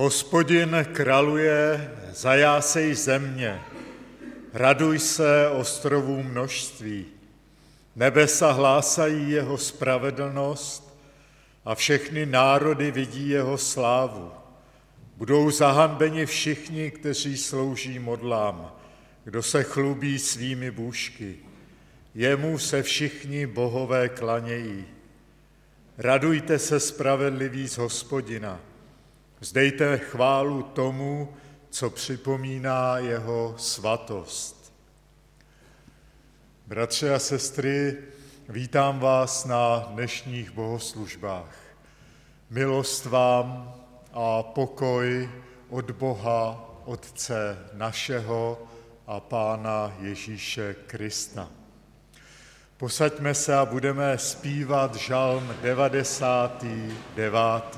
Hospodin kraluje, zajásej země, raduj se ostrovů množství. Nebesa hlásají jeho spravedlnost a všechny národy vidí jeho slávu. Budou zahanbeni všichni, kteří slouží modlám, kdo se chlubí svými bůžky. Jemu se všichni bohové klanějí. Radujte se spravedliví z Hospodina. Vzdejte chválu tomu, co připomíná jeho svatost. Bratři a sestry, vítám vás na dnešních bohoslužbách. Milost vám a pokoj od Boha, Otce našeho a Pána Ježíše Krista. Posaďme se a budeme zpívat žalm 99.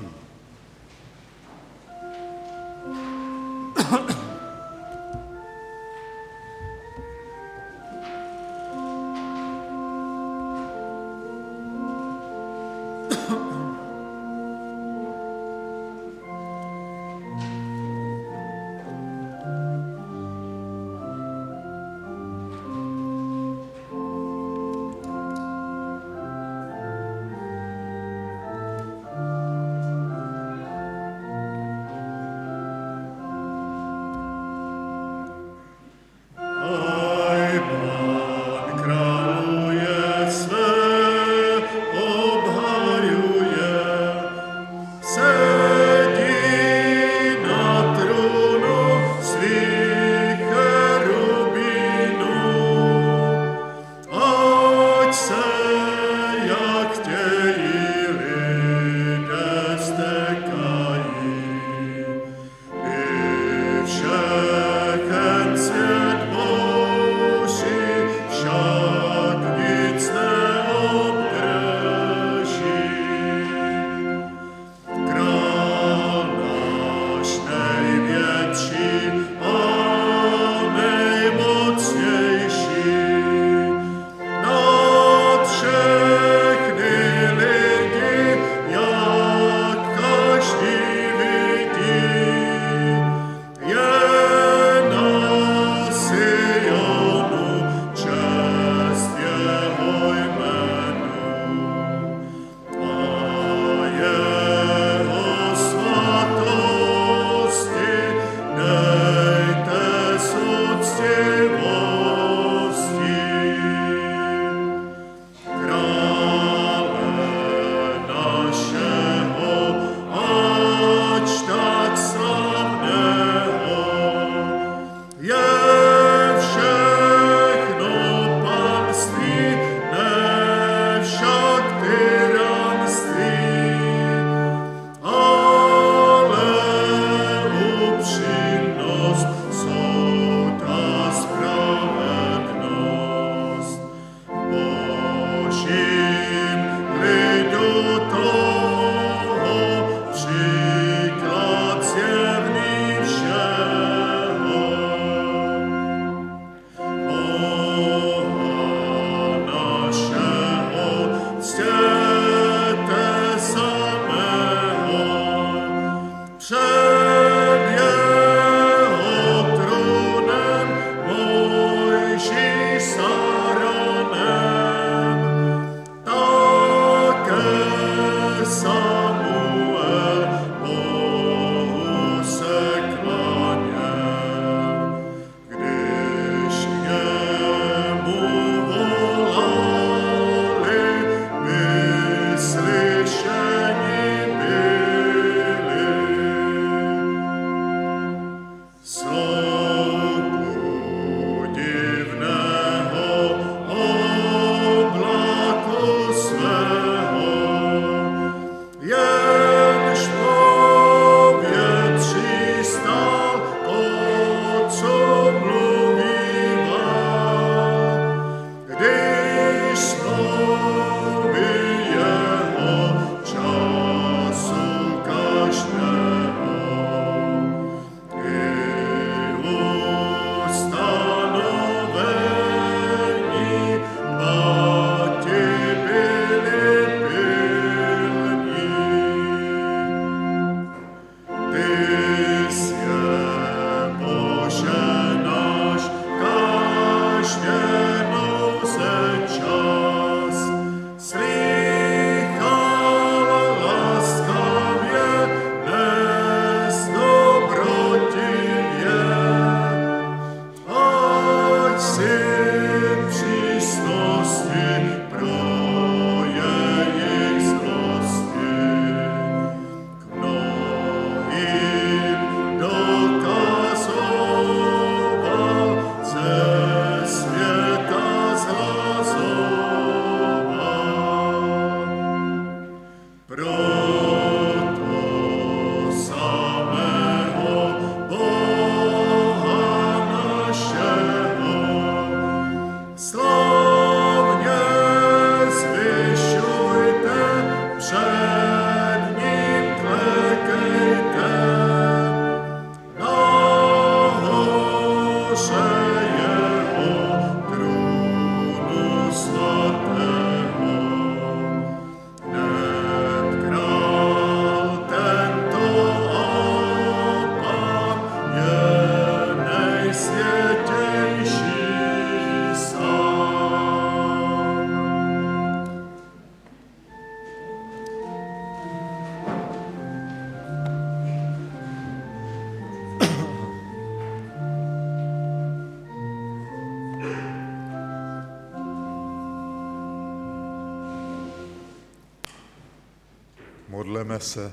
Pomodleme se.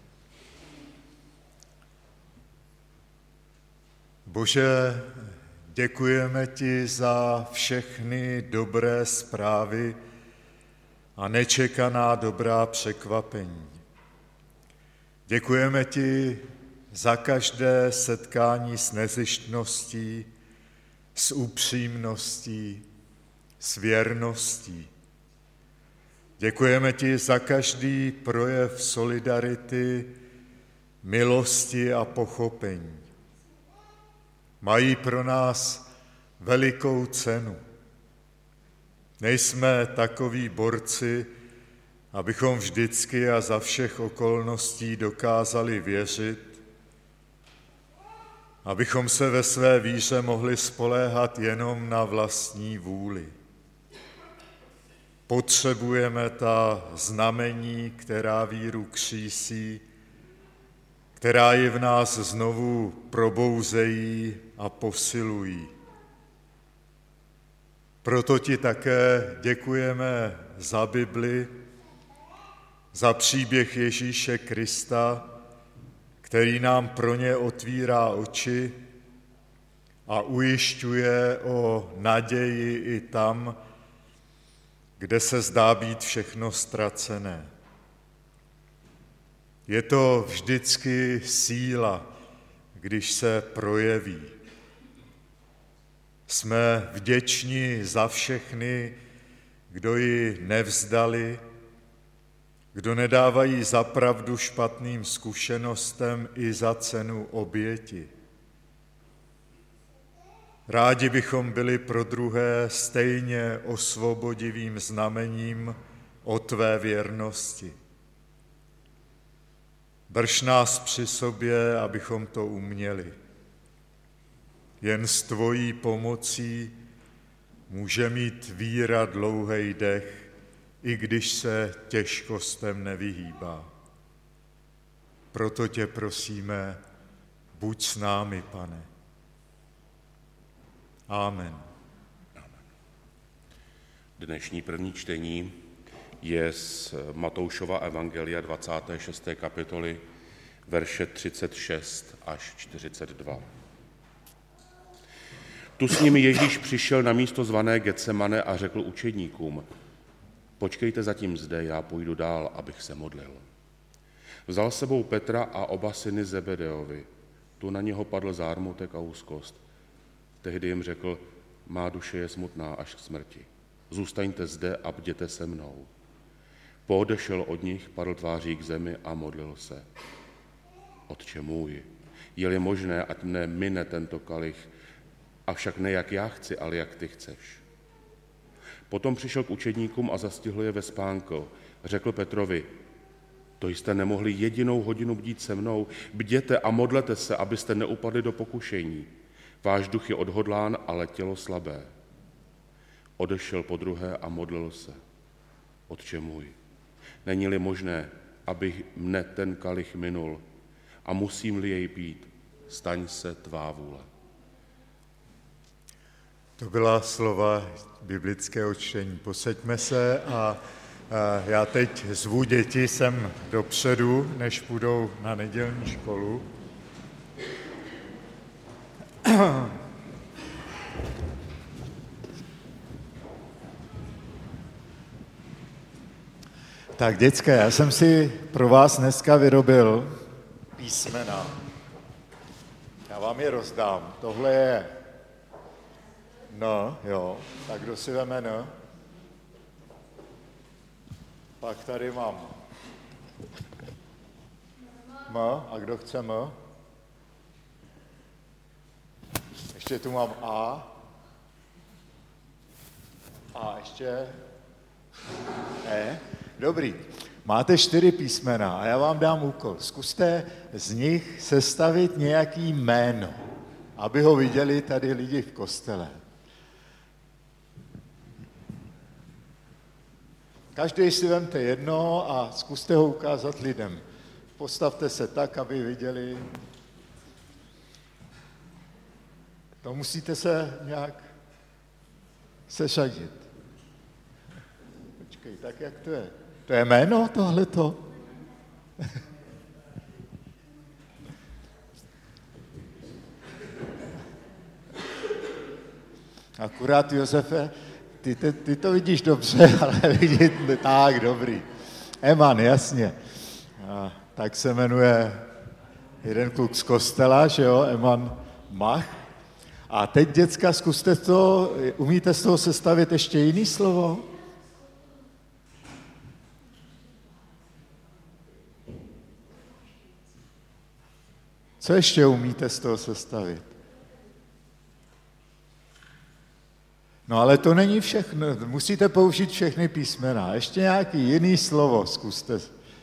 Bože, děkujeme ti za všechny dobré zprávy a nečekaná dobrá překvapení. Děkujeme ti za každé setkání s nezištností, s upřímností, s věrností. Děkujeme ti za každý projev solidarity, milosti a pochopení. Mají pro nás velikou cenu. Nejsme takoví borci, abychom vždycky a za všech okolností dokázali věřit, abychom se ve své víře mohli spoléhat jenom na vlastní vůli. Potřebujeme ta znamení, která víru křísí, která ji v nás znovu probouzejí a posilují. Proto ti také děkujeme za Bibli, za příběh Ježíše Krista, který nám pro ně otvírá oči a ujišťuje o naději i tam, kde se zdá být všechno ztracené. Je to vždycky síla, když se projeví. Jsme vděční za všechny, kdo ji nevzdali, kdo nedávají za pravdu špatným zkušenostem i za cenu oběti. Rádi bychom byli pro druhé stejně osvobodivým znamením o tvé věrnosti. Drž nás při sobě, abychom to uměli. Jen s tvojí pomocí může mít víra dlouhý dech, i když se těžkostem nevyhýbá. Proto tě prosíme, buď s námi, Pane. Amen. Dnešní první čtení je z Matoušova evangelia 26. kapitoly, verše 36 až 42. Tu s nimi Ježíš přišel na místo zvané Getsemane a řekl učedníkům: počkejte zatím zde, já půjdu dál, abych se modlil. Vzal s sebou Petra a oba syny Zebedeovi. Tu na něho padl zármutek a úzkost. Tehdy jim řekl: má duše je smutná až k smrti. Zůstaňte zde a bděte se mnou. Poodešel od nich, padl tváří k zemi a modlil se: Otče můj, je-li možné, ať mne mine tento kalich, avšak ne jak já chci, ale jak ty chceš. Potom přišel k učedníkům a zastihl je ve spánku. Řekl Petrovi: to jste nemohli jedinou hodinu bdít se mnou, bděte a modlete se, abyste neupadli do pokušení. Váš duch je odhodlán, ale tělo slabé. Odešel podruhé a modlil se: Otče můj, není-li možné, aby mne ten kalich minul a musím-li jej pít, staň se tvá vůle. To byla slova biblického čtení. Posaďme se a já teď zvu děti sem dopředu, než půjdou na nedělní školu. Tak děcka, já jsem si pro vás dneska vyrobil písmena. Já vám je rozdám. Tohle je N, jo. Tak kdo si veme N? Pak tady mám M. A kdo chce M? Ještě tu mám A. A ještě E. Dobrý. Máte 4 písmena a já vám dám úkol. Zkuste z nich sestavit nějaký jméno, aby ho viděli tady lidi v kostele. Každý si vemte jedno a zkuste ho ukázat lidem. Postavte se tak, aby viděli. To musíte se nějak sešadit. Počkej, tak jak to je? To je jméno tohleto? No, tak kdo si veme N? Akurát, Josefe, ty to vidíš dobře, ale vidíš, tak, dobrý. Eman, jasně. A tak se jmenuje jeden kluk z kostela, že jo, Eman Mach. A teď, děcka, zkuste to, umíte z toho sestavit ještě jiný slovo? Co ještě umíte z toho sestavit? No ale to není všechno, musíte použít všechny písmena. Ještě nějaký jiný slovo zkuste.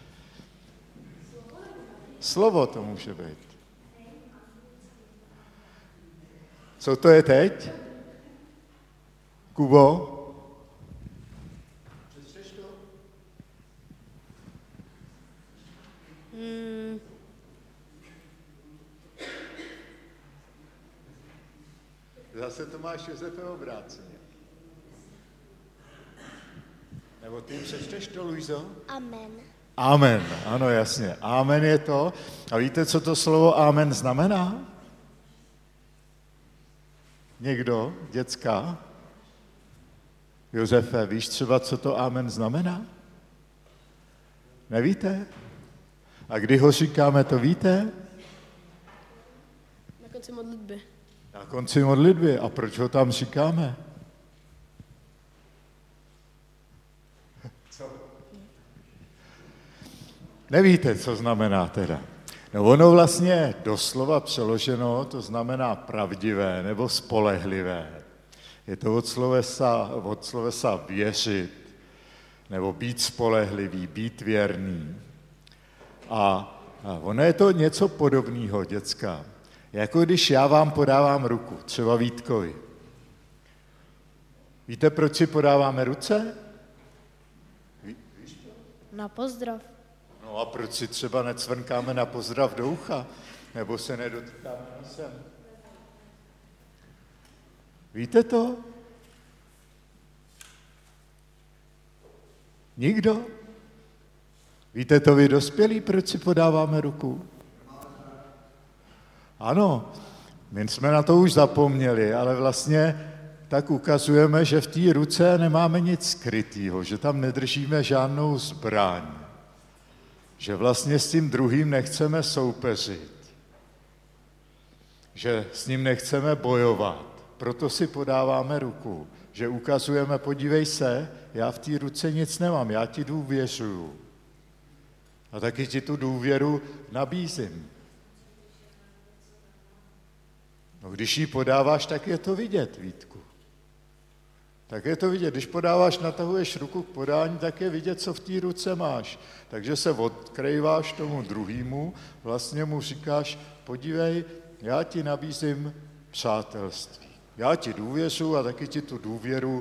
Slovo to může být. Co to je teď? Kubo? Přečteš to? Zase to máš, Josefe, obráceně. Nebo ty přečteš to, Luizo? Amen. Amen, ano, jasně. Amen je to. A víte, co to slovo amen znamená? Někdo? Děcka? Josefe, víš třeba, co to amen znamená? Nevíte? A kdy ho říkáme, to víte? Na konci modlitby. Na konci modlitby. A proč ho tam říkáme? Co? Nevíte, co znamená teda. No ono vlastně doslova přeloženo, to znamená pravdivé nebo spolehlivé. Je to od slovesa věřit, nebo být spolehlivý, být věrný. A ono je to něco podobného, děcka. Jako když já vám podávám ruku, třeba Vítkovi. Víte, proč si podáváme ruce? Víš to? Na pozdrav. No a proč si třeba necvrnkáme na pozdrav do ucha? Nebo se nedotýkáme nosem? Víte to? Nikdo? Víte to vy dospělí, proč si podáváme ruku? Ano, my jsme na to už zapomněli, ale vlastně tak ukazujeme, že v té ruce nemáme nic skrytého, že tam nedržíme žádnou zbraň, že vlastně s tím druhým nechceme soupeřit, že s ním nechceme bojovat. Proto si podáváme ruku, že ukazujeme, podívej se, já v té ruce nic nemám, já ti důvěřuju. A taky ti tu důvěru nabízím. No, když ji podáváš, tak je to vidět, Vítku. Tak je to vidět. Když podáváš, natahuješ ruku k podání, tak je vidět, co v té ruce máš. Takže se odkrýváš tomu druhému, vlastně mu říkáš, podívej, já ti nabízím přátelství. Já ti důvěřuji a taky ti tu důvěru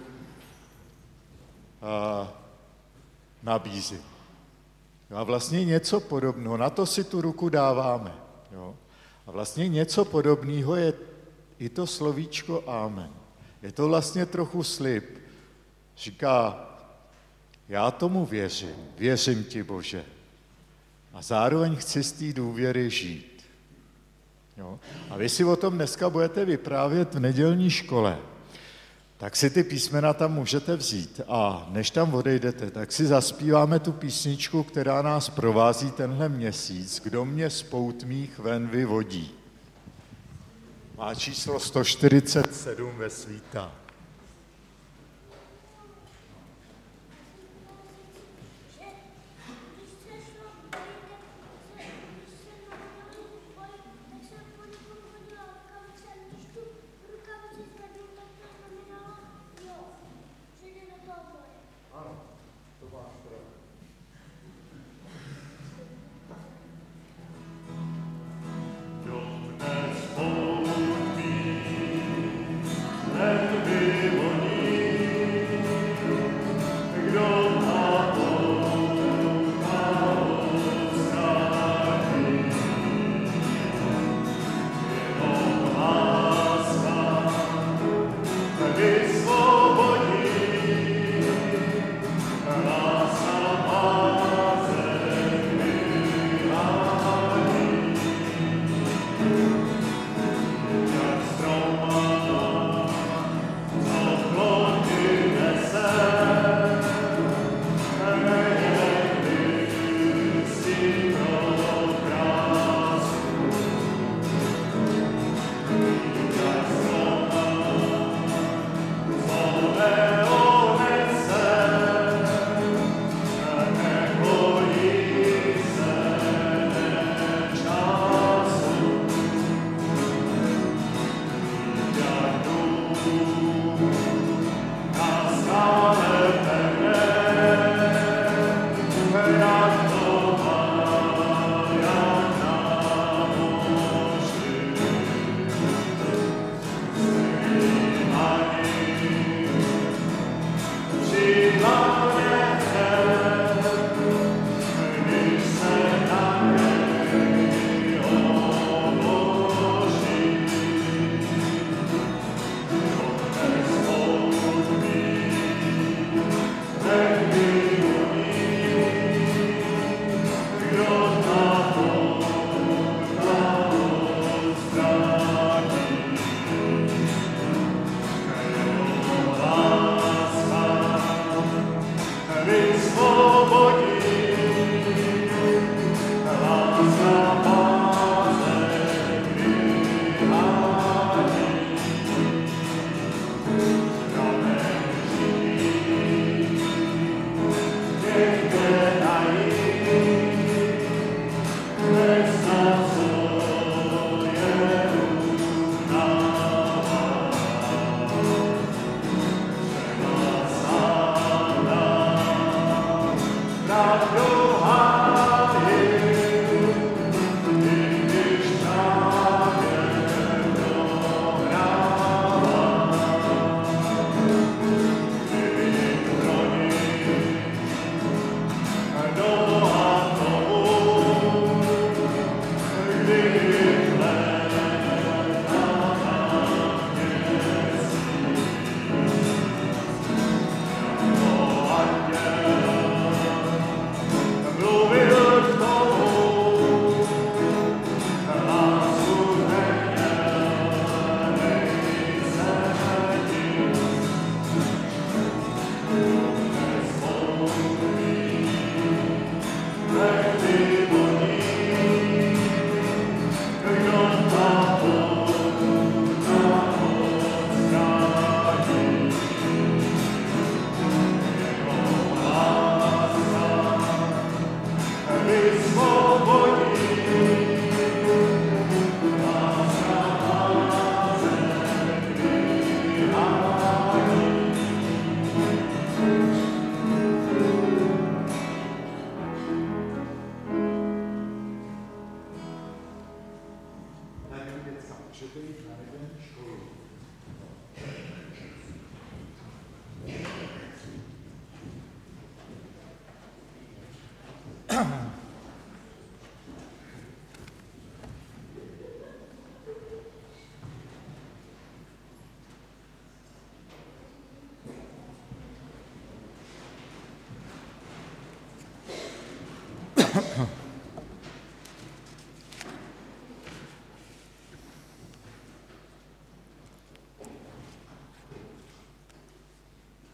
nabízím. A vlastně něco podobného, na to si tu ruku dáváme. Jo? A vlastně něco podobného je i to slovíčko amen. Je to vlastně trochu slib. Říká, já tomu věřím ti, Bože. A zároveň chci z té důvěry žít. Jo? A vy si o tom dneska budete vyprávět v nedělní škole. Tak si ty písmena tam můžete vzít a než tam odejdete, tak si zaspíváme tu písničku, která nás provází tenhle měsíc. Kdo mě z poutmých ven vyvodí. Má číslo 147 ve svítá. Let me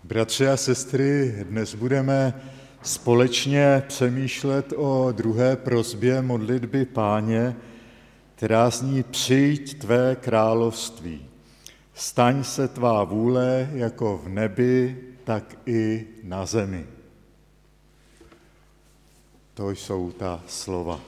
Bratři a sestry, dnes budeme společně přemýšlet o druhé prosbě modlitby Páně, která zní: Přijď tvé království. Staň se tvá vůle jako v nebi, tak i na zemi. To jsou ta slova.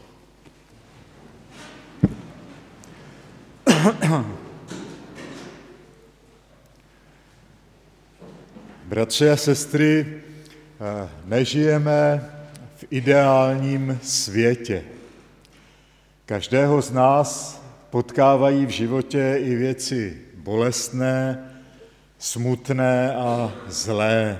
Bratři a sestry, nežijeme v ideálním světě. Každého z nás potkávají v životě i věci bolestné, smutné a zlé.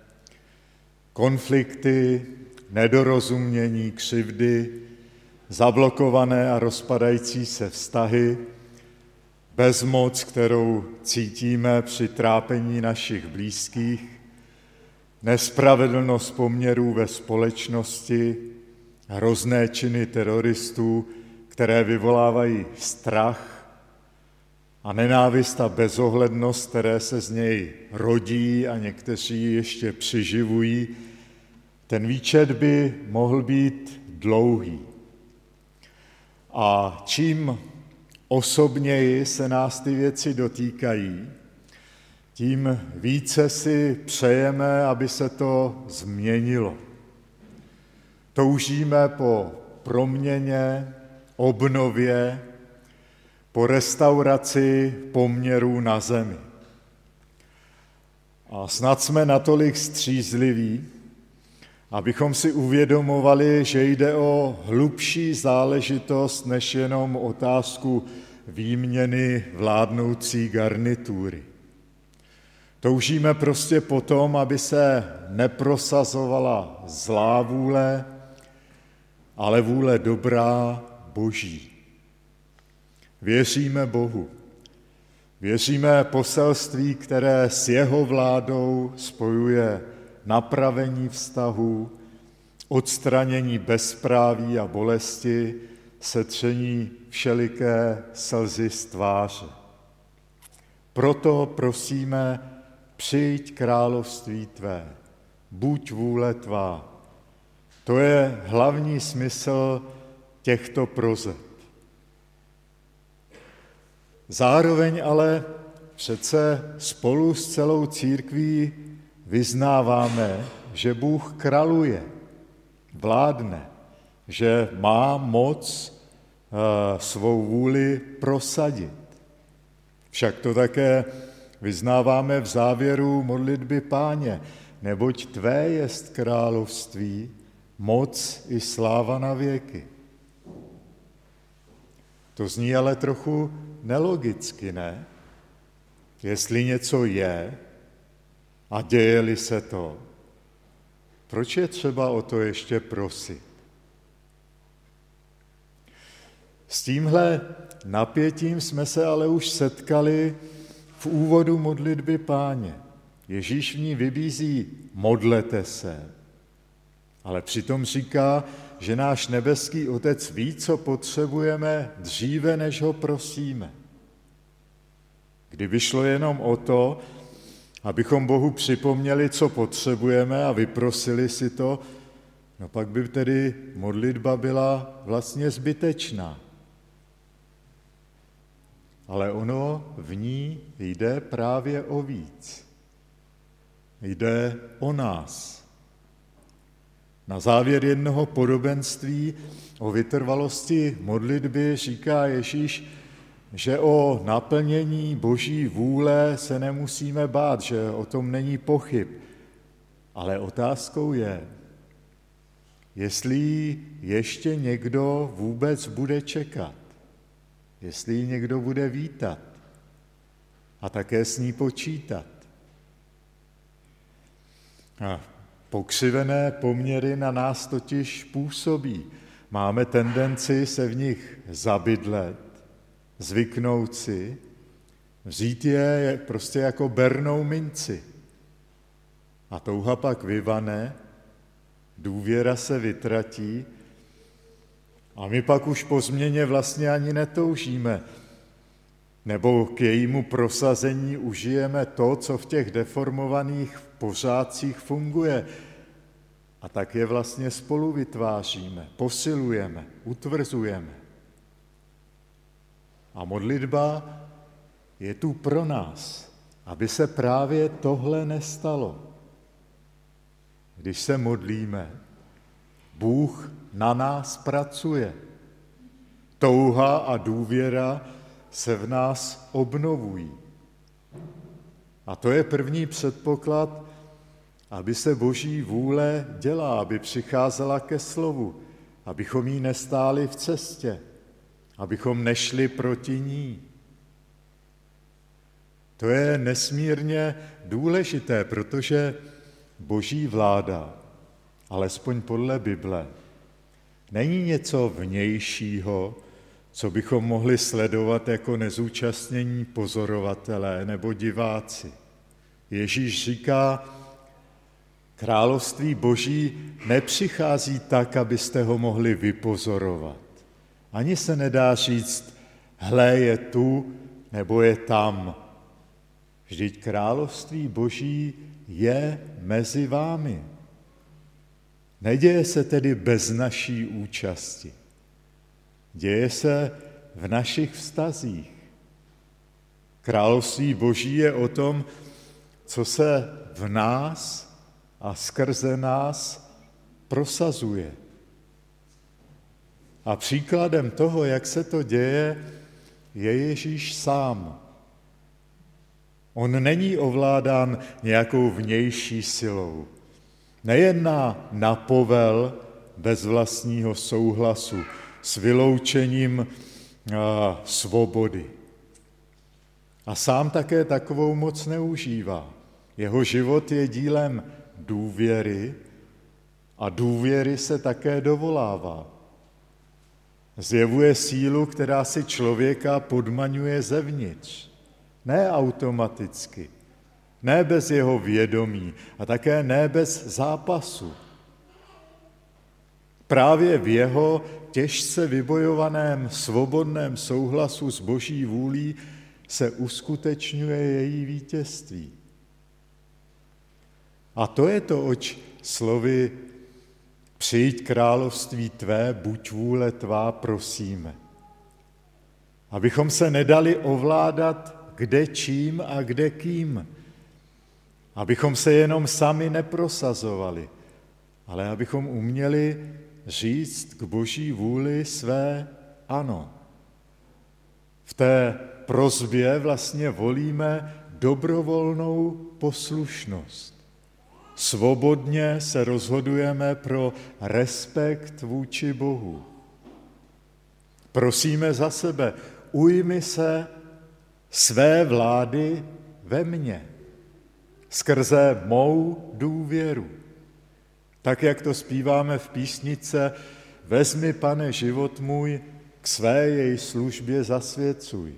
Konflikty, nedorozumění, křivdy, zablokované a rozpadající se vztahy, bezmoc, kterou cítíme při trápení našich blízkých, nespravedlnost poměrů ve společnosti, hrozné činy teroristů, které vyvolávají strach a nenávist a bezohlednost, které se z něj rodí a někteří ještě přiživují. Ten výčet by mohl být dlouhý. A čím osobněji se nás ty věci dotýkají, tím více si přejeme, aby se to změnilo. Toužíme po proměně, obnově, po restauraci poměrů na zemi. A snad jsme natolik střízliví, abychom si uvědomovali, že jde o hlubší záležitost než jenom otázku výměny vládnoucí garnitury. Toužíme prostě potom, aby se neprosazovala zlá vůle, ale vůle dobrá, boží. Věříme Bohu. Věříme poselství, které s jeho vládou spojuje napravení vztahů, odstranění bezpráví a bolesti, setření všeliké slzy z tváře. Proto prosíme: Přijď království tvé, buď vůle tvá. To je hlavní smysl těchto proseb. Zároveň ale přece spolu s celou církví vyznáváme, že Bůh králuje, vládne, že má moc svou vůli prosadit. Však to také vyznáváme v závěru modlitby Páně: Neboť tvé jest království, moc i sláva na věky. To zní ale trochu nelogicky, ne? Jestli něco je a děje-li se to, proč je třeba o to ještě prosit? S tímhle napětím jsme se ale už setkali v úvodu modlitby Páně. Ježíš v ní vybízí: modlete se, ale přitom říká, že náš nebeský Otec ví, co potřebujeme, dříve, než ho prosíme. Kdyby šlo jenom o to, abychom Bohu připomněli, co potřebujeme, a vyprosili si to, no pak by tedy modlitba byla vlastně zbytečná. Ale ono v ní jde právě o víc. Jde o nás. Na závěr jednoho podobenství o vytrvalosti modlitby říká Ježíš, že o naplnění Boží vůle se nemusíme bát, že o tom není pochyb. Ale otázkou je, jestli ji ještě někdo vůbec bude čekat, jestli ji někdo bude vítat a také s ní počítat. A pokřivené poměry na nás totiž působí. Máme tendenci se v nich zabydlet, zvyknout si, vzít je prostě jako bernou minci. A touha pak vyvane, důvěra se vytratí a my pak už po změně vlastně ani netoužíme. Nebo k jejímu prosazení užijeme to, co v těch deformovaných pořádcích funguje. A tak je vlastně spolu vytváříme, posilujeme, utvrzujeme. A modlitba je tu pro nás, aby se právě tohle nestalo. Když se modlíme, Bůh na nás pracuje. Touha a důvěra se v nás obnovují. A to je první předpoklad, aby se Boží vůle dělá, aby přicházela ke slovu, abychom jí nestáli v cestě, abychom nešli proti ní. To je nesmírně důležité, protože Boží vláda, alespoň podle Bible, není něco vnějšího, co bychom mohli sledovat jako nezúčastnění pozorovatelé nebo diváci. Ježíš říká, království Boží nepřichází tak, abyste ho mohli vypozorovat. Ani se nedá říct, hle, je tu nebo je tam. Vždyť království Boží je mezi vámi. Neděje se tedy bez naší účasti. Děje se v našich vztazích. Království Boží je o tom, co se v nás a skrze nás prosazuje. A příkladem toho, jak se to děje, je Ježíš sám. On není ovládán nějakou vnější silou. Nejedná na povel bez vlastního souhlasu, s vyloučením svobody. A sám také takovou moc neužívá. Jeho život je dílem důvěry a důvěry se také dovolává. Zjevuje sílu, která si člověka podmaňuje zevnitř. Ne automaticky, ne bez jeho vědomí a také ne bez zápasu. Právě v jeho těžce vybojovaném svobodném souhlasu s Boží vůlí se uskutečňuje její vítězství. A to je to, oč slovy přijď království tvé, buď vůle tvá, prosíme. Abychom se nedali ovládat kde čím a kde kým. Abychom se jenom sami neprosazovali, ale abychom uměli říct k Boží vůli své ano. V té prosbě vlastně volíme dobrovolnou poslušnost. Svobodně se rozhodujeme pro respekt vůči Bohu. Prosíme za sebe, ujmi se své vlády ve mně, skrze mou důvěru. Tak, jak to zpíváme v písnice Vezmi, Pane, život můj, k své jej službě zasvěcuj.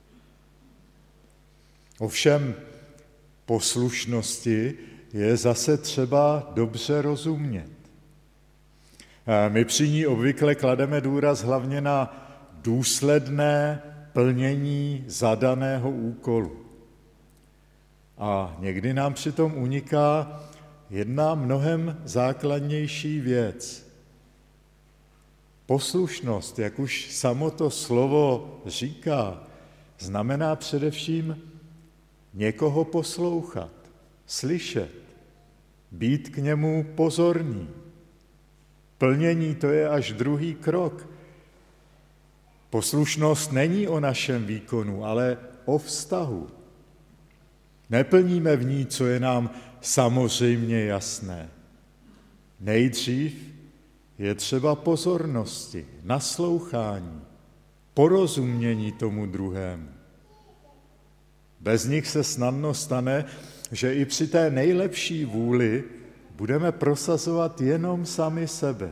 Ovšem poslušnosti je zase třeba dobře rozumět. My při ní obvykle klademe důraz hlavně na důsledné plnění zadaného úkolu. A někdy nám přitom uniká jedna mnohem základnější věc. Poslušnost, jak už samo to slovo říká, znamená především někoho poslouchat, slyšet, být k němu pozorní. Plnění to je až druhý krok. Poslušnost není o našem výkonu, ale o vztahu. Neplníme v ní, co je nám samozřejmě jasné. Nejdřív je třeba pozornosti, naslouchání, porozumění tomu druhému. Bez nich se snadno stane, že i při té nejlepší vůli budeme prosazovat jenom sami sebe.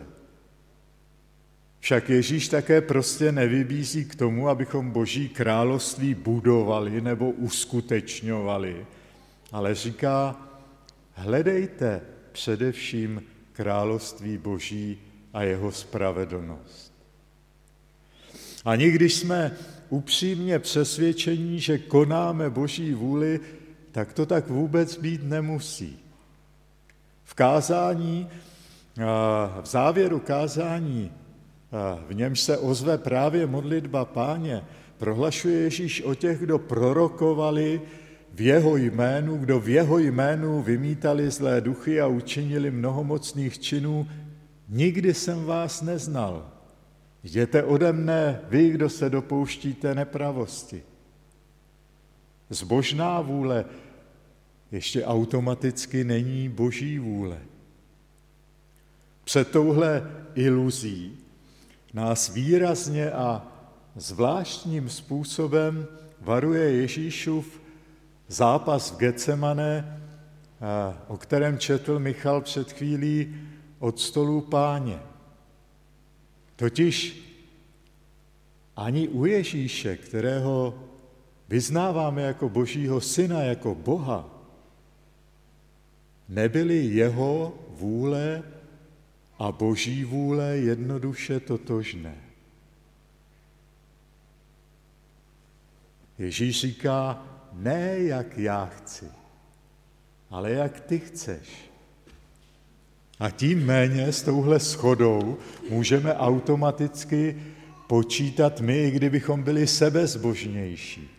Však Ježíš také prostě nevybízí k tomu, abychom Boží království budovali nebo uskutečňovali, ale říká, hledejte především království Boží a jeho spravedlnost. Ani když jsme upřímně přesvědčení, že konáme Boží vůli, tak to tak vůbec být nemusí. V kázání, v závěru kázání, v němž se ozve právě modlitba Páně, prohlašuje Ježíš o těch, kdo prorokovali v jeho jménu, kdo v jeho jménu vymítali zlé duchy a učinili mnohomocných činů, nikdy jsem vás neznal. Jděte ode mne, vy, kdo se dopouštíte nepravosti. Zbožná vůle ještě automaticky není Boží vůle. Před touhle iluzí nás výrazně a zvláštním způsobem varuje Ježíšův zápas v Getsemane, o kterém četl Michal před chvílí od stolu Páně. Totiž ani u Ježíše, kterého vyznáváme jako Božího syna, jako Boha, nebyly jeho vůle a Boží vůle jednoduše totožné. Ježíš říká, ne jak já chci, ale jak ty chceš. A tím méně s touhle shodou můžeme automaticky počítat my, i kdybychom byli sebezbožnější.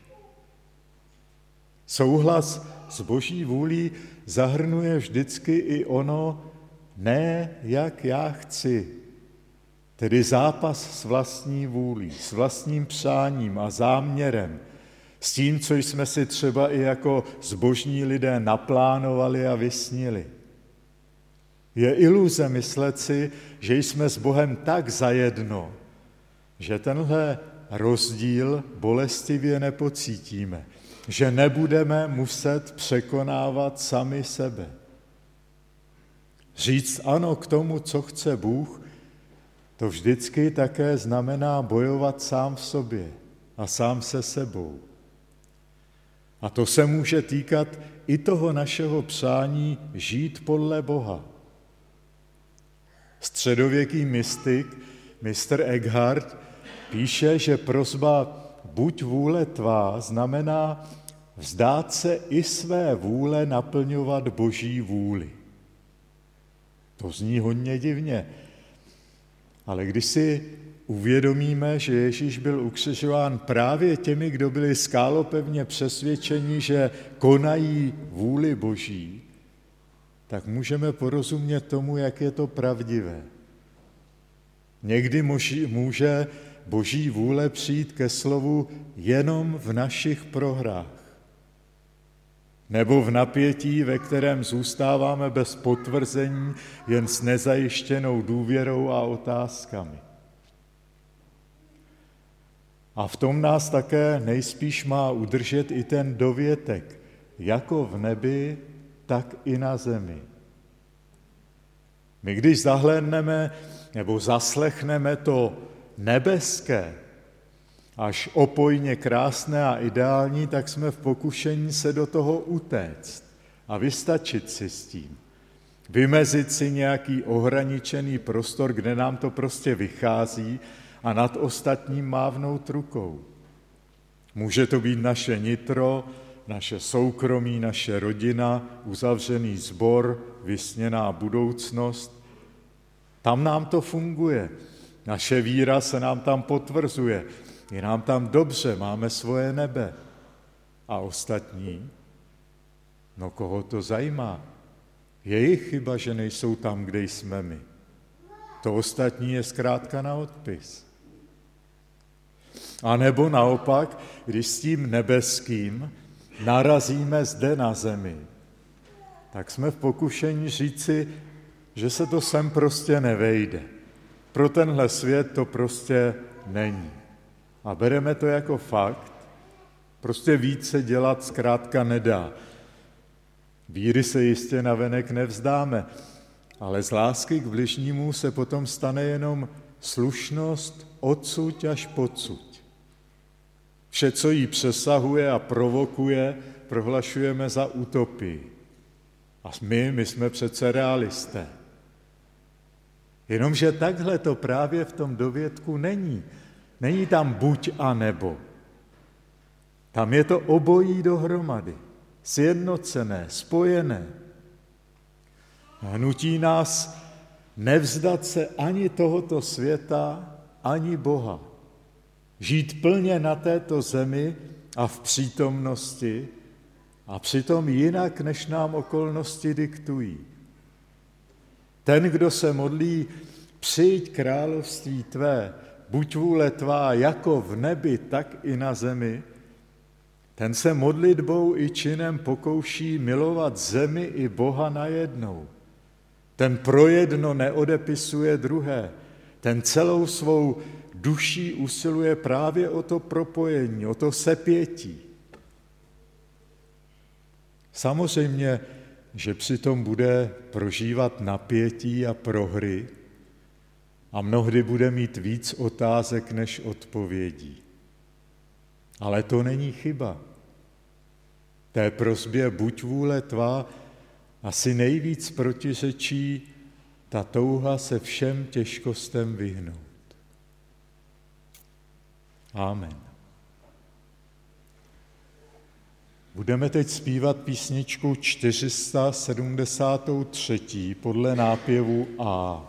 Souhlas s Boží vůlí zahrnuje vždycky i ono ne jak já chci, tedy zápas s vlastní vůlí, s vlastním přáním a záměrem, s tím, co jsme si třeba i jako zbožní lidé naplánovali a vysnili. Je iluze myslet si, že jsme s Bohem tak zajedno, že tenhle rozdíl bolestivě nepocítíme, že nebudeme muset překonávat sami sebe. Říct ano k tomu, co chce Bůh, to vždycky také znamená bojovat sám v sobě a sám se sebou. A to se může týkat i toho našeho přání žít podle Boha. Středověký mystik, mistr Eckhart, píše, že prosba buď vůle tvá znamená vzdát se i své vůle naplňovat Boží vůli. To zní hodně divně, ale když si uvědomíme, že Ježíš byl ukřižován právě těmi, kdo byli skálopevně přesvědčeni, že konají vůli Boží, tak můžeme porozumět tomu, jak je to pravdivé. Někdy může Boží vůle přijít ke slovu jenom v našich prohrách, nebo v napětí, ve kterém zůstáváme bez potvrzení, jen s nezajištěnou důvěrou a otázkami. A v tom nás také nejspíš má udržet i ten dovětek, jako v nebi, tak i na zemi. My když zahlédneme nebo zaslechneme to nebeské, až opojně krásné a ideální, tak jsme v pokušení se do toho utéct a vystačit si s tím. Vymezit si nějaký ohraničený prostor, kde nám to prostě vychází a nad ostatním mávnout rukou. Může to být naše nitro, naše soukromí, naše rodina, uzavřený sbor, vysněná budoucnost. Tam nám to funguje. Naše víra se nám tam potvrzuje. Je nám tam dobře, máme svoje nebe. A ostatní? No koho to zajímá? Je jejich chyba, že nejsou tam, kde jsme my. To ostatní je zkrátka na odpis. A nebo naopak, když s tím nebeským narazíme zde na zemi, tak jsme v pokušení říci, že se to sem prostě nevejde. Pro tenhle svět to prostě není. A bereme to jako fakt, prostě více dělat zkrátka nedá. Víry se jistě navenek nevzdáme, ale z lásky k bližnímu se potom stane jenom slušnost odsuť až pocud. Vše, co jí přesahuje a provokuje, prohlašujeme za utopii. A my jsme přece realisté. Jenomže takhle to právě v tom dovětku není. Není tam buď a nebo. Tam je to obojí dohromady, sjednocené, spojené. A nutí nás nevzdat se ani tohoto světa, ani Boha. Žít plně na této zemi a v přítomnosti a přitom jinak, než nám okolnosti diktují. Ten, kdo se modlí, přijď království tvé, buď vůle tvá jako v nebi, tak i na zemi, ten se modlitbou i činem pokouší milovat zemi i Boha najednou. Ten pro jedno neodepisuje druhé. Ten celou svou duší usiluje právě o to propojení, o to sepětí. Samozřejmě, že přitom bude prožívat napětí a prohry a mnohdy bude mít víc otázek než odpovědí. Ale to není chyba. Té prosbě buď vůle tvá asi nejvíc protiřečí ta touha se všem těžkostem vyhnout. Amen. Budeme teď zpívat písničku 473 podle nápěvu A.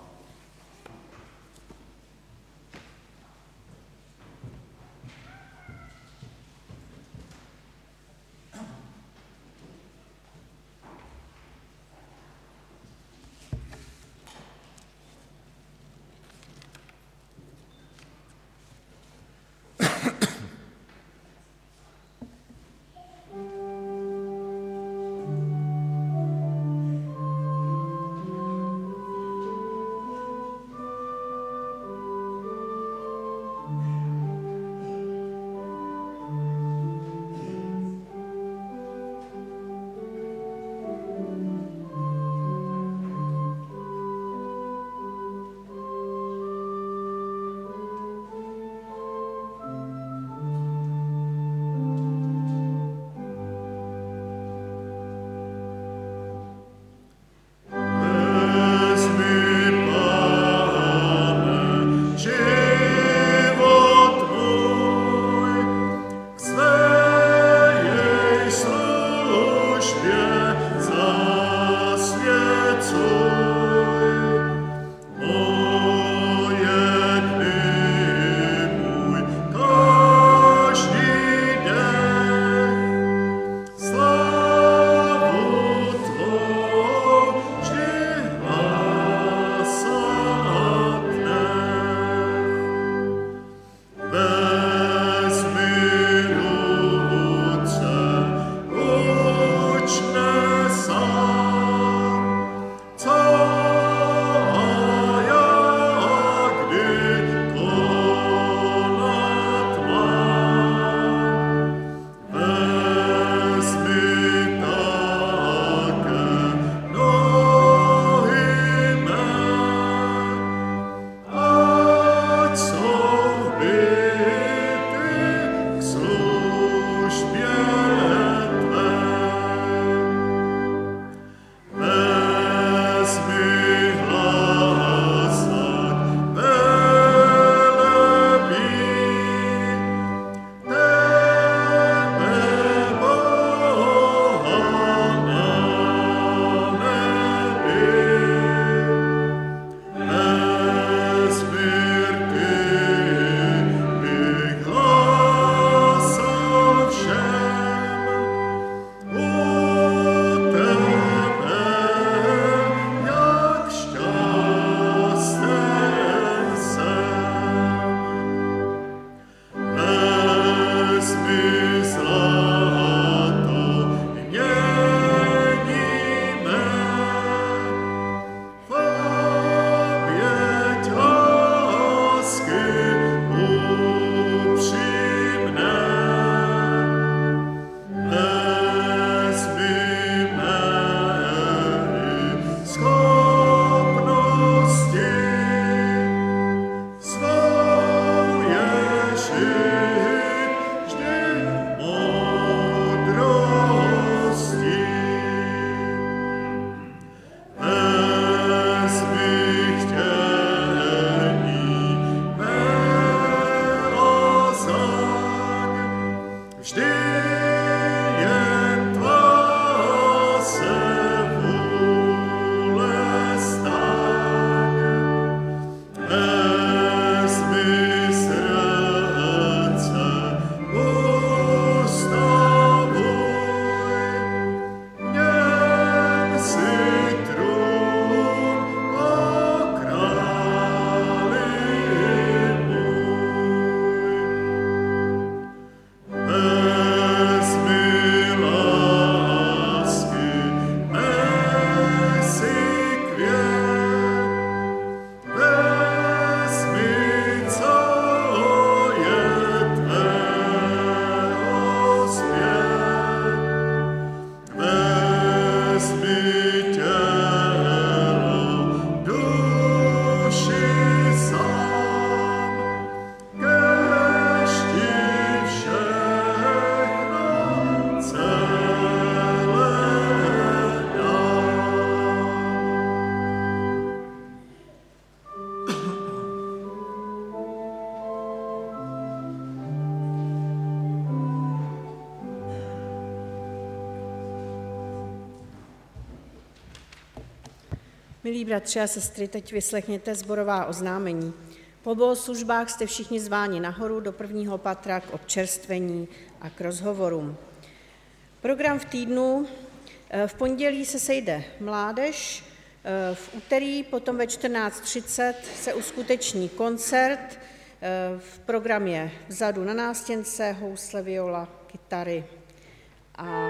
Milí bratři a sestry, teď vyslechněte sborová oznámení. Po bohoslužbách jste všichni zváni nahoru do prvního patra k občerstvení a k rozhovorům. Program v týdnu. V pondělí se sejde mládež, v úterý potom ve 14:30 se uskuteční koncert, v program je vzadu na nástěnce, housle, viola, kytary a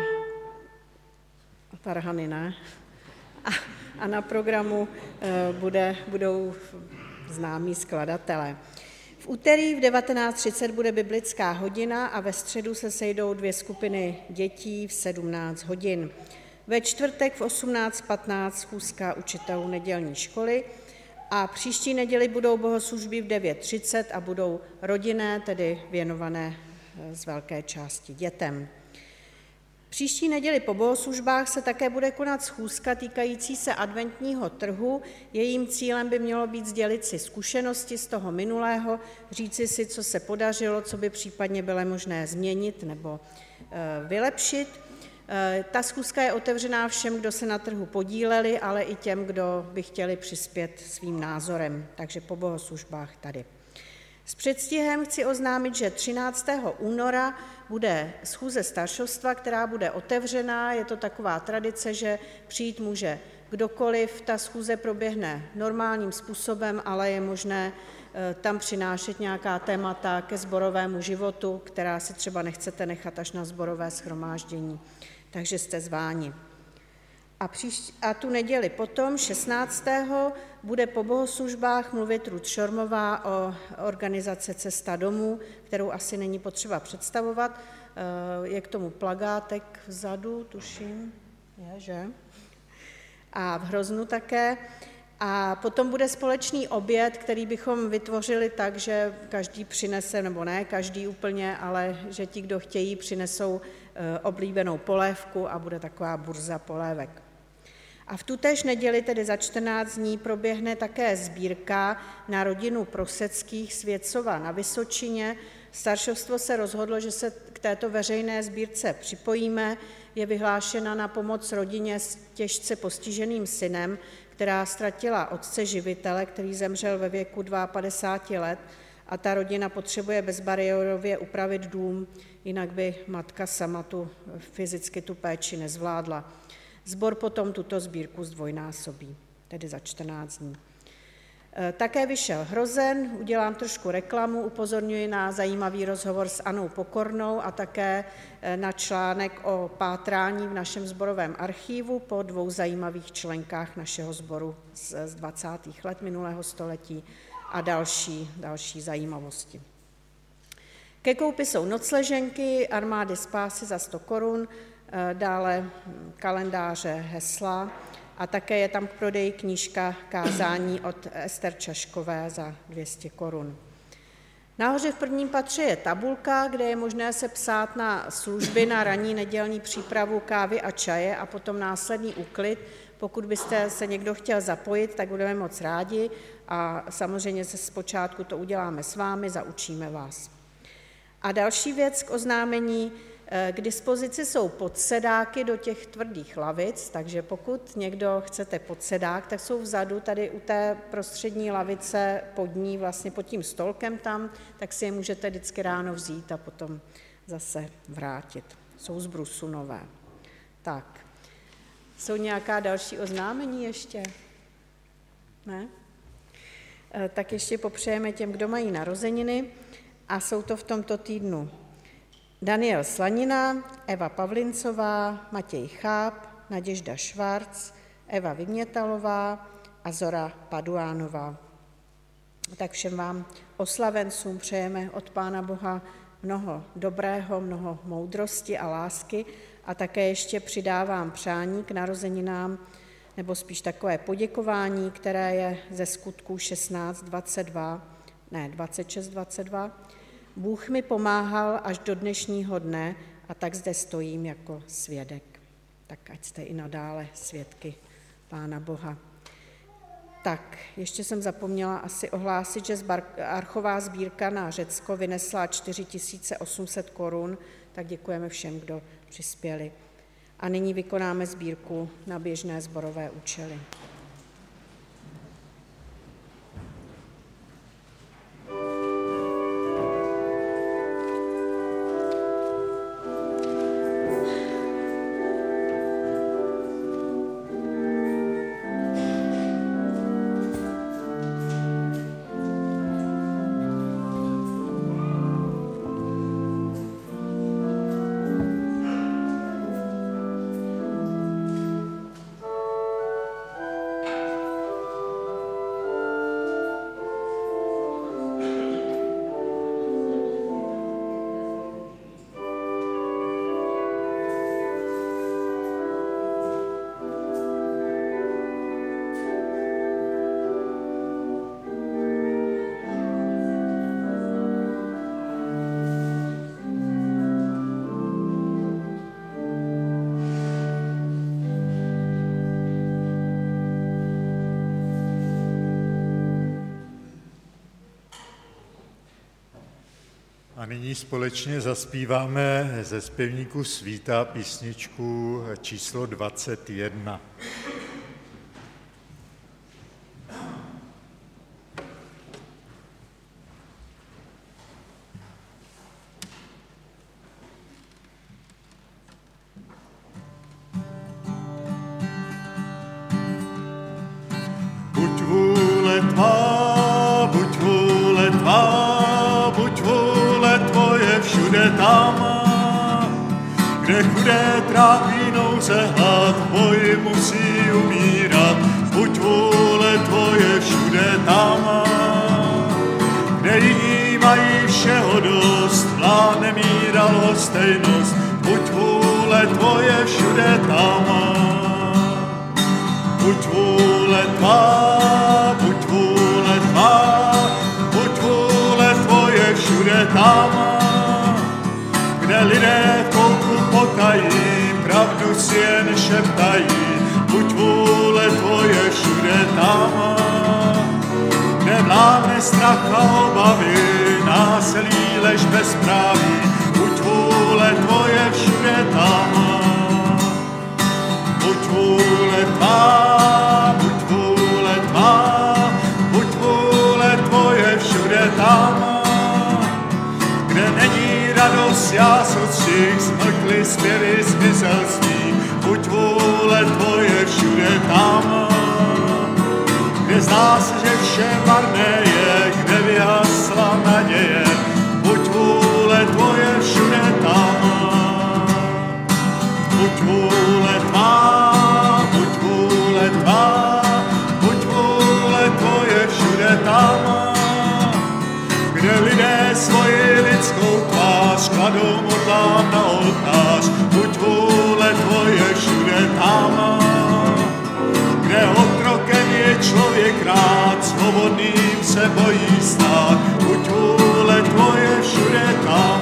varhany, ne? A na programu budou známí skladatelé. V úterý v 19:30 bude biblická hodina a ve středu se sejdou 2 skupiny dětí v 17 hodin. Ve čtvrtek v 18:15 schůzka učitelů nedělní školy a příští neděli budou bohoslužby v 9:30 a budou rodinné, tedy věnované z velké části dětem. Příští neděli po bohoslužbách se také bude konat schůzka týkající se adventního trhu. Jejím cílem by mělo být sdělit si zkušenosti z toho minulého, říci si, co se podařilo, co by případně bylo možné změnit nebo vylepšit. Ta schůzka je otevřená všem, kdo se na trhu podíleli, ale i těm, kdo by chtěli přispět svým názorem, takže po bohoslužbách tady. S předstihem chci oznámit, že 13. února bude schůze staršovstva, která bude otevřená. Je to taková tradice, že přijít může kdokoliv. Ta schůze proběhne normálním způsobem, ale je možné tam přinášet nějaká témata ke sborovému životu, která si třeba nechcete nechat až na sborové shromáždění. Takže jste zváni. A tu neděli potom, 16. bude po bohoslužbách mluvit Ruth Šormová o organizaci Cesta domů, kterou asi není potřeba představovat. Je k tomu plagátek vzadu, tuším, je, že? A v Hroznu také. A potom bude společný oběd, který bychom vytvořili tak, že každý přinese, nebo ne každý úplně, ale že ti, kdo chtějí, přinesou oblíbenou polévku a bude taková burza polévek. A v tutéž neděli, tedy za 14 dní, proběhne také sbírka na rodinu Proseckých z Věcova na Vysočině. Staršovstvo se rozhodlo, že se k této veřejné sbírce připojíme. Je vyhlášena na pomoc rodině s těžce postiženým synem, která ztratila otce živitele, který zemřel ve věku 52 let, a ta rodina potřebuje bezbariérově upravit dům, jinak by matka sama fyzicky tu péči nezvládla. Sbor potom tuto sbírku zdvojnásobí, tedy za 14 dní. Také vyšel Hrozen, udělám trošku reklamu, upozorňuji na zajímavý rozhovor s Anou Pokornou a také na článek o pátrání v našem sborovém archívu po 2 zajímavých členkách našeho sboru z 20. let minulého století a další zajímavosti. Ke koupi jsou nocleženky Armády spásy za 100 korun, dále kalendáře, hesla a také je tam k prodeji knížka Kázání od Ester Čaškové za 200 korun. Nahoře v prvním patře je tabulka, kde je možné se psát na služby na ranní nedělní přípravu kávy a čaje a potom následný úklid. Pokud byste se někdo chtěl zapojit, tak budeme moc rádi a samozřejmě se zpočátku to uděláme s vámi, zaučíme vás. A další věc k oznámení. K dispozici jsou podsedáky do těch tvrdých lavic, takže pokud někdo chcete podsedák, tak jsou vzadu tady u té prostřední lavice pod ní, vlastně pod tím stolkem tam, tak si je můžete vždycky ráno vzít a potom zase vrátit. Jsou z brusu nové. Tak, jsou nějaká další oznámení ještě? Ne? Tak ještě popřejeme těm, kdo mají narozeniny a jsou to v tomto týdnu Daniel Slanina, Eva Pavlincová, Matěj Cháp, Naděžda Švarc, Eva Vymětalová a Zora Paduánová. Tak všem vám oslavencům přejeme od Pána Boha mnoho dobrého, mnoho moudrosti a lásky a také ještě přidávám přání k narozeninám, nebo spíš takové poděkování, které je ze Skutků 26:22. Bůh mi pomáhal až do dnešního dne a tak zde stojím jako svědek. Tak ať jste i nadále svědky Pána Boha. Tak, ještě jsem zapomněla asi ohlásit, že archová sbírka na Řecko vynesla 4800 korun, tak děkujeme všem, kdo přispěli. A nyní vykonáme sbírku na běžné sborové účely. nyní společně zaspíváme ze zpěvníku Svíta písničku číslo 21. Buď vůle tvá, buď vůle tvá, buď vůle tvoje všude tam, kde chudé trápí nouze hlad, v boji musí umírat. Buď vůle tvoje všude tam, kde jiní mají všeho dost, vládne mír a lhostejnost. Buď vůle tvoje všude tam, buď vůle tvá, buď vůle tvá, buď vůle tvoje všude tam, kde lidé v kouku potají, pravdu si jen šeptají. Buď vůle tvoje všude tam, kde vládne strach a obavy, násilí, lež bezpráví. Buď vůle tvoje všude tam, buď vůle tvá, buď vůle tvá, buď vůle tvoje všude tam, kde není radost, jásocích, zmlkly zpěvy zmizelství. Buď vůle tvoje všude tam, kde zdá se, že vše marné je, kde vyhasla naděje. Buď vůle tvoje všude tam, buď vůle tvá, buď vůle tvá, buď vůle tvoje všude tam, kde lidé svoji lidskou tvář kladou modlám na oltář. Buď vůle tvoje všude tam, kde otrokem je člověk rád, svobodným se bojí stát. Buď vůle tvoje všude tam,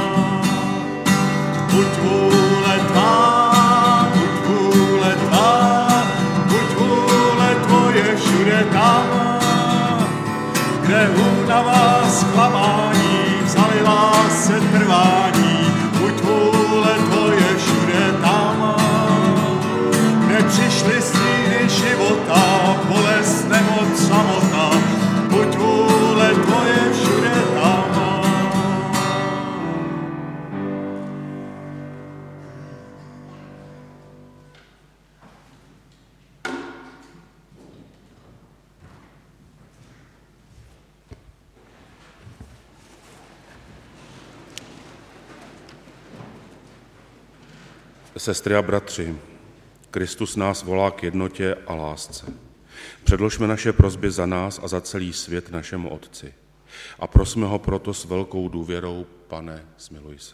buď vůle tvá, buď vůle tvá, buď vůle tvoje všude tam, kde únava zklamání vzali lásce trvání. Buď vůle tvoje všude tam, kde přišly stíny života, bolest, nemoc, samota. Buď vůle tvoje všude tam. Sestry a bratři, Kristus nás volá k jednotě a lásce. Předložme naše prosby za nás a za celý svět našemu Otci. A prosme ho proto s velkou důvěrou: Pane, smiluj se.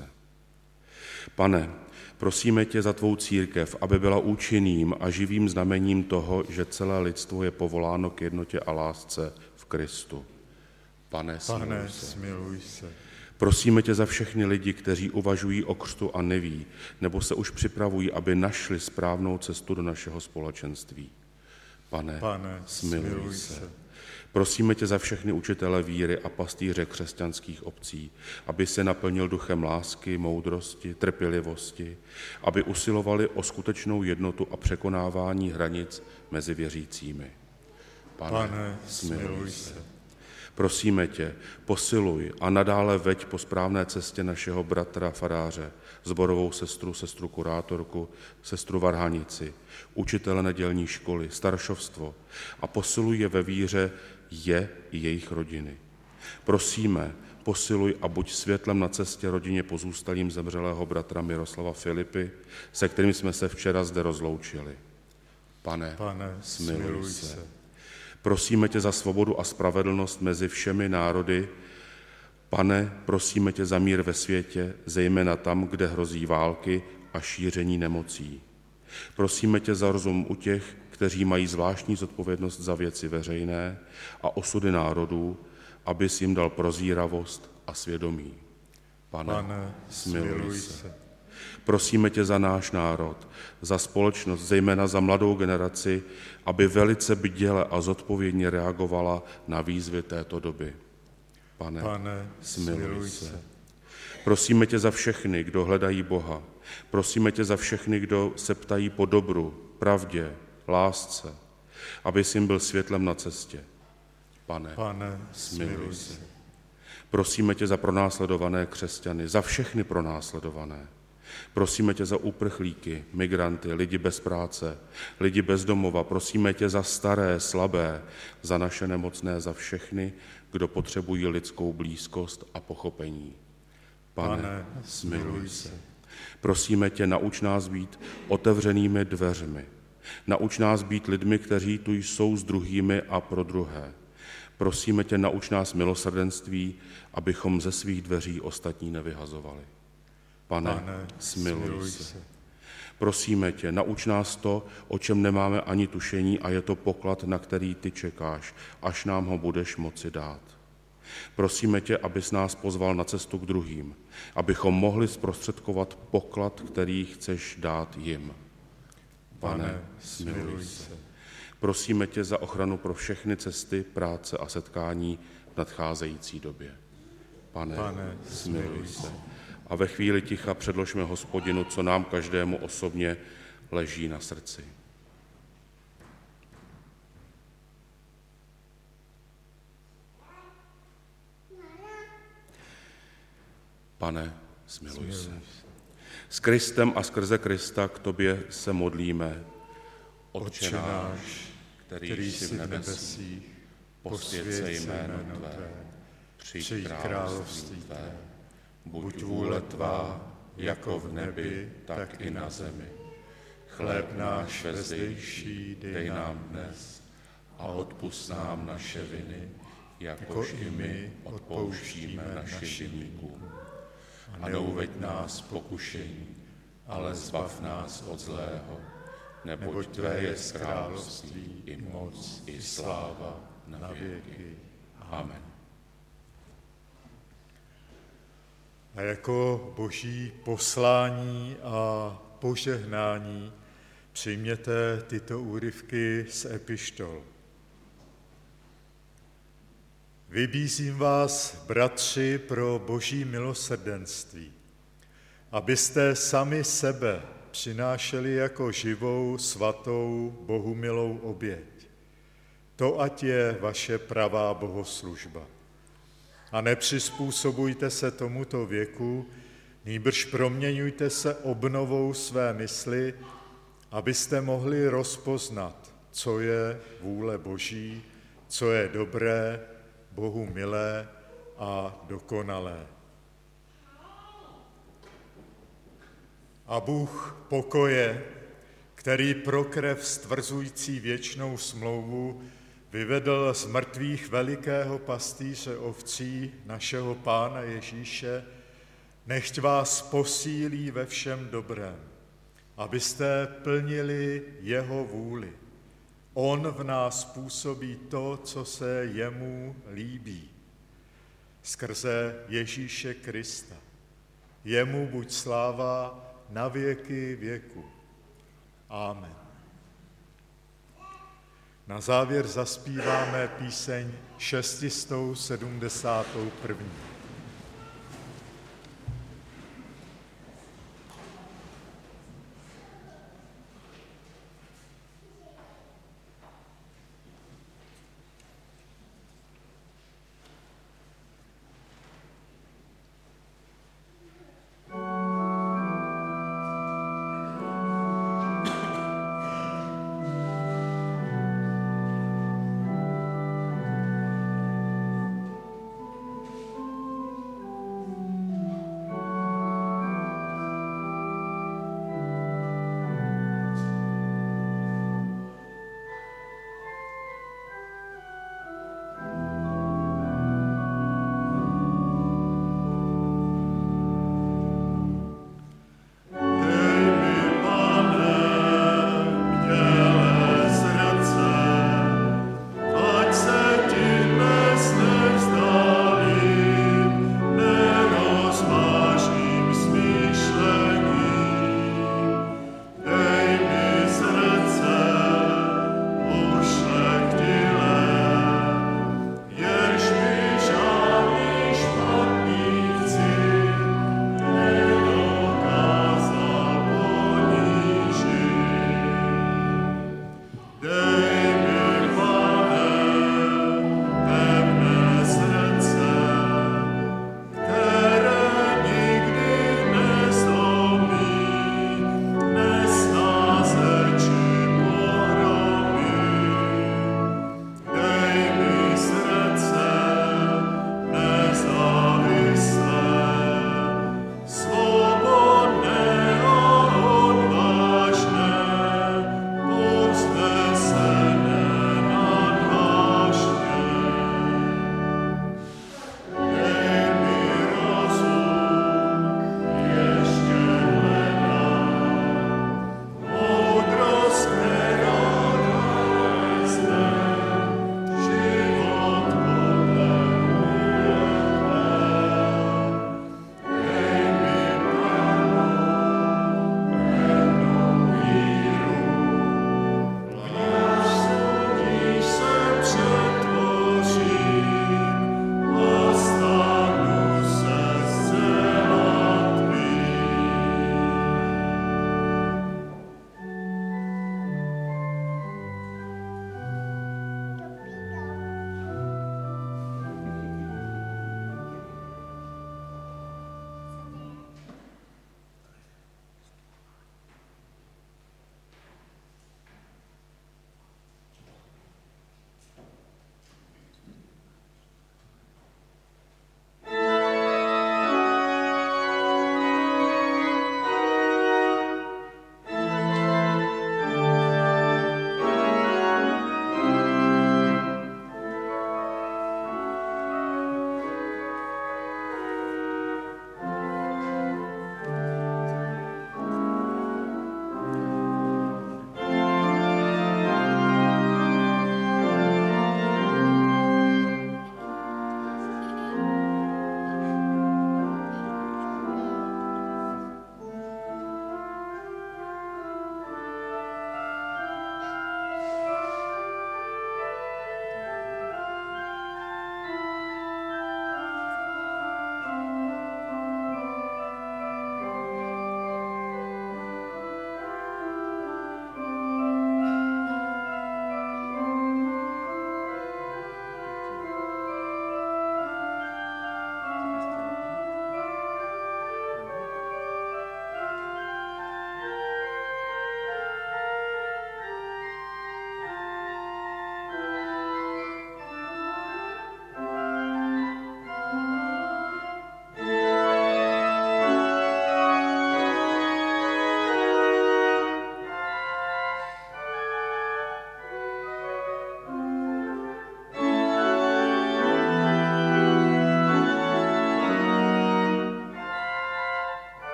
Pane, prosíme tě za tvou církev, aby byla účinným a živým znamením toho, že celé lidstvo je povoláno k jednotě a lásce v Kristu. Pane, smiluj se. Prosíme tě za všechny lidi, kteří uvažují o křtu a neví, nebo se už připravují, aby našli správnou cestu do našeho společenství. Pane, smiluj se. Prosíme tě za všechny učitele víry a pastýře křesťanských obcí, aby se naplnil duchem lásky, moudrosti, trpělivosti, aby usilovali o skutečnou jednotu a překonávání hranic mezi věřícími. Pane, smiluj se. Prosíme tě, posiluj a nadále veď po správné cestě našeho bratra faráře, sborovou sestru kurátorku, sestru varhanici, učitele nedělní školy, staršovstvo a posiluj je ve víře je i jejich rodiny. Prosíme, posiluj a buď světlem na cestě rodině pozůstalým zemřelého bratra Miroslava Filipy, se kterým jsme se včera zde rozloučili. Pane, smiluj se. Prosíme tě za svobodu a spravedlnost mezi všemi národy. Pane, prosíme tě za mír ve světě, zejména tam, kde hrozí války a šíření nemocí. Prosíme tě za rozum u těch, kteří mají zvláštní zodpovědnost za věci veřejné a osudy národů, abys jim dal prozíravost a svědomí. Pane, smiluj se. Prosíme tě za náš národ, za společnost, zejména za mladou generaci, aby velice bděle a zodpovědně reagovala na výzvy této doby. Pane, smiluj se. Prosíme tě za všechny, kdo hledají Boha. Prosíme tě za všechny, kdo se ptají po dobru, pravdě, lásce, abys jim byl světlem na cestě. Pane, smiluj se. Prosíme tě za pronásledované křesťany, za všechny pronásledované. Prosíme tě za uprchlíky, migranty, lidi bez práce, lidi bez domova. Prosíme tě za staré, slabé, za naše nemocné, za všechny, kdo potřebují lidskou blízkost a pochopení. Pane, smiluj se. Prosíme tě, nauč nás být otevřenými dveřmi. Nauč nás být lidmi, kteří tu jsou s druhými a pro druhé. Prosíme tě, nauč nás milosrdenství, abychom ze svých dveří ostatní nevyhazovali. Pane, smiluj se. Prosíme tě, nauč nás to, o čem nemáme ani tušení, a je to poklad, na který ty čekáš, až nám ho budeš moci dát. Prosíme tě, abys nás pozval na cestu k druhým, abychom mohli zprostředkovat poklad, který chceš dát jim. Pane, smiluj se. Prosíme tě za ochranu pro všechny cesty, práce a setkání v nadcházející době. Pane, smiluj se. A ve chvíli ticha předložme Hospodinu, co nám každému osobně leží na srdci. Pane, smiluj se. S Kristem a skrze Krista k tobě se modlíme. Otče náš, který jsi v nebesích, posvěť se jméno tvé, přijď království tvé, buď vůle tvá, jako v nebi, tak i na zemi. Chléb náš vezdejší dej nám dnes a odpusť nám naše viny, jakož i my odpouštíme našim viníkům. A neuveď nás pokušení, ale zbav nás od zlého, neboť tvé je království i moc, i sláva na věky. Amen. A jako boží poslání a požehnání přijměte tyto úryvky z epištol. Vybízím vás, bratři, pro boží milosrdenství, abyste sami sebe přinášeli jako živou, svatou, bohumilou oběť. To ať je vaše pravá bohoslužba. A nepřizpůsobujte se tomuto věku, nýbrž proměňujte se obnovou své mysli, abyste mohli rozpoznat, co je vůle Boží, co je dobré, Bohu milé a dokonalé. A Bůh pokoje, který pro krev stvrzující věčnou smlouvu vyvedl z mrtvých velikého pastýře ovcí našeho Pána Ježíše, nechť vás posílí ve všem dobrém, abyste plnili jeho vůli. On v nás působí to, co se jemu líbí, skrze Ježíše Krista. Jemu buď sláva na věky věku. Amen. Na závěr zaspíváme píseň 671.